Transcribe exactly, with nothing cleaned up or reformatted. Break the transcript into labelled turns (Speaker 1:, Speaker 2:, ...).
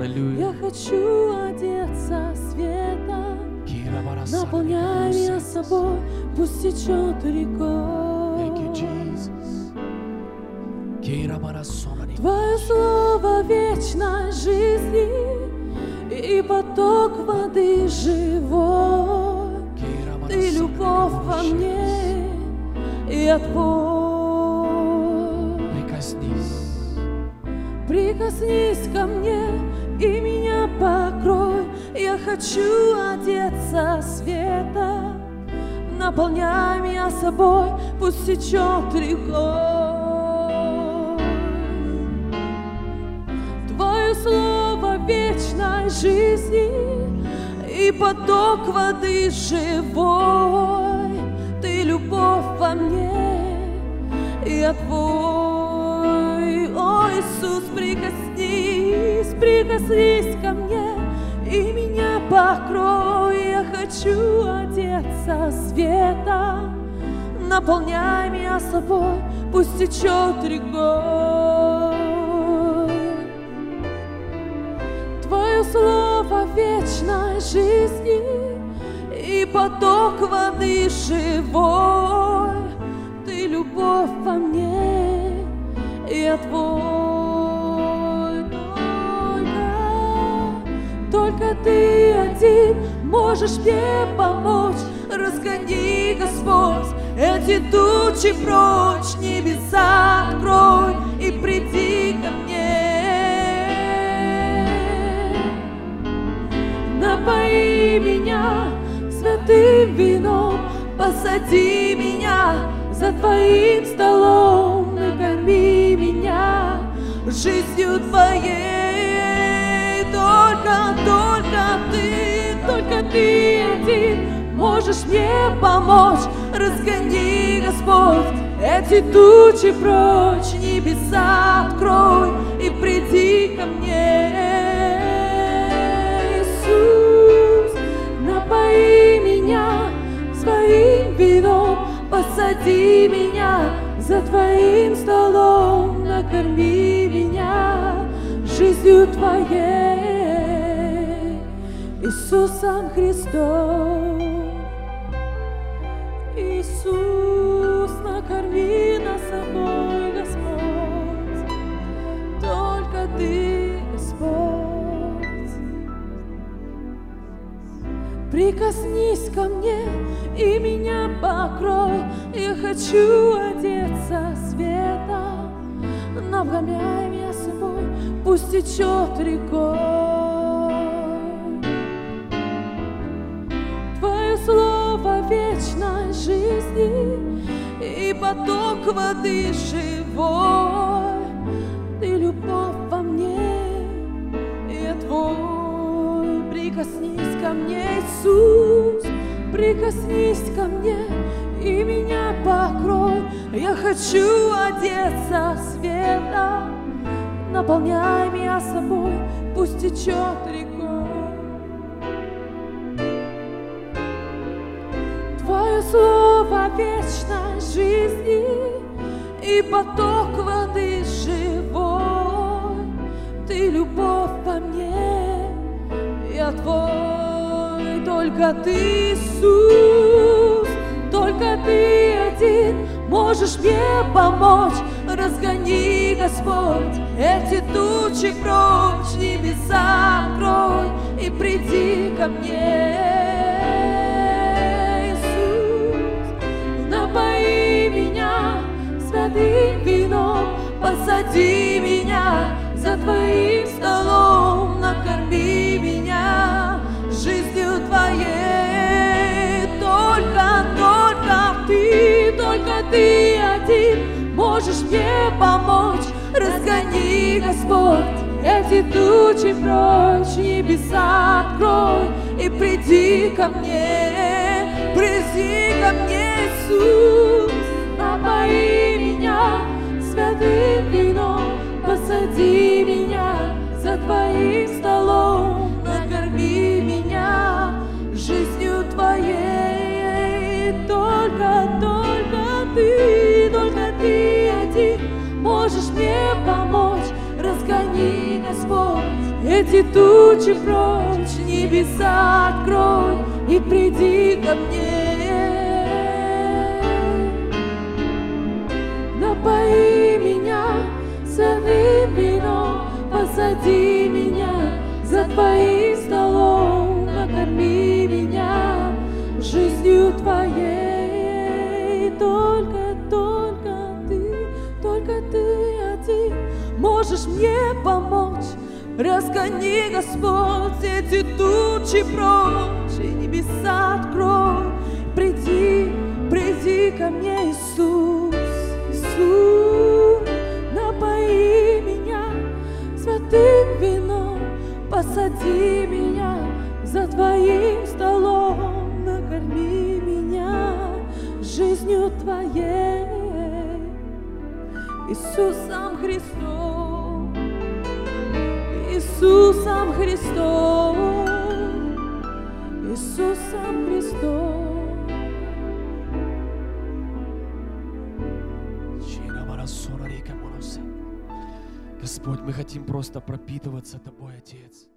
Speaker 1: Я хочу одеться светом, наполняй меня собой, пусть течет рекой. Твое слово вечной жизни и поток воды живой. Ты любовь во мне, я твой.
Speaker 2: Прикоснись,
Speaker 1: прикоснись ко мне и меня покрой. Я хочу одеться светом, наполняй меня собой, пусть течет рекой. Твое слово вечной жизни и поток воды живой. Ты любовь во мне, я твой. О, Иисус, прикоснись, прикоснись ко мне и меня покрой. Я хочу одеться светом, наполняй меня собой, пусть течет рекой. Твое слово вечной жизни и поток воды живой. Ты любовь во мне, я твой. Только, только ты один можешь мне помочь. Разгони, Господь, эти тучи прочь, небеса открой и приди ко мне. Напои меня святым вином, посади меня за твоим столом, накорми меня жизнью твоей. Только, только ты, только ты один можешь мне помочь. Разгони, Господь, эти тучи прочь, небеса открой и приди ко мне. Иисус, напои меня своим вином, посади меня за твоим столом, накорми меня жизнью твоей, Иисусом Христом. Иисус, накорми нас собой, Господь, только ты, Господь. Прикоснись ко мне и меня покрой. Я хочу одеться светом, наполняй меня собой, пусть течет рекой. Твое слово вечной жизни и поток воды живой. Ты любовь во мне, я твой. Прикоснись ко мне, Иисус, прикоснись ко мне и меня покрой. Я хочу одеться светом, наполняй меня собой, пусть течет рекой. Твое слово вечной жизни и поток воды живой. Ты любовь во мне, я твой. Только ты, Иисус, только ты один можешь мне помочь. Разгони, Господь, эти тучи прочь, небеса открой и приди ко мне. Иисус, напои меня святым вином, посади меня за твоим столом, накорми меня жизнью твоей. Только, только ты, только ты один можешь мне помочь. Разгони, Господь, эти тучи прочь, небеса открой и приди ко мне. Приди ко мне, Иисус, напои меня святым вином, посади меня за твоим столом, накорми меня жизнью твоей. Только, только ты, только ты один можешь мне помочь. Разгони, Господь, эти тучи прочь, небеса открой и приди ко мне. Напои меня святым вином, посади меня за твоим столом, накорми меня жизнью твоей. Только, только ты, только ты один можешь мне помочь. Разгони, Господь, эти тучи прочь, и небеса открой. Приди, приди ко мне, Иисус, Иисус. Напои меня святым вином, посади меня за твоим столом, накорми меня жизнью твоей. Иисусом Христом, Иисусом Христом, Иисусом Христом.
Speaker 2: Господь, мы хотим просто пропитываться Тобой, Отец.